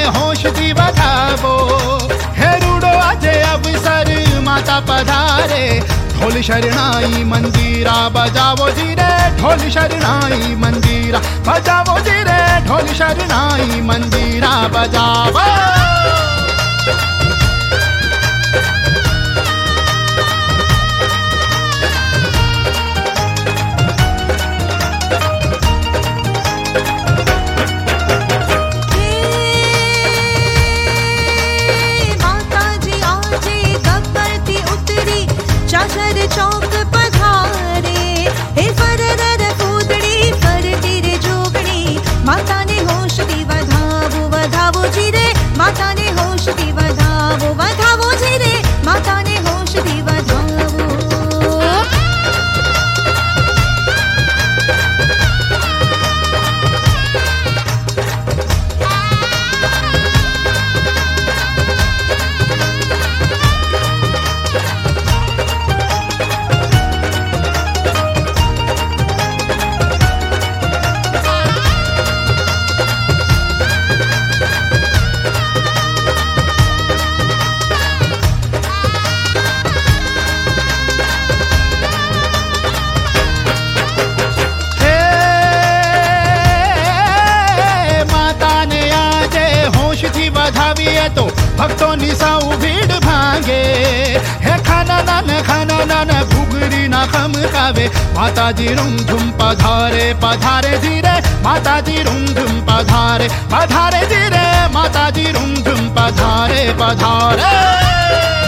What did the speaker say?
होशથી વધાવો હે રૂડો આજે અવસર માતા પધારે ઢોલ શરણાઈ મંદિરા બજાવો જી રે ઢોલ શરણાઈ મંદિરા બજાવો જી રે ઢોલ શરણાઈ મંદિરા બજાવો चौक पधारे हे फरदर फूदड़ी फरती रे जोगणी माता ने होशती वधावो वधावो जी रे माता ने होशती वधावो वधावो जी रे माता ने होशती वधावो तो भक्तों निसाऊ भीड़ भांगे है खाना नान घुगरी ना खम खावे माता जी रूम झुम पधारे पधारे धीरे माता जी रूम झुम पधारे पधारे धीरे माता जी रूम झुम पधारे पधारे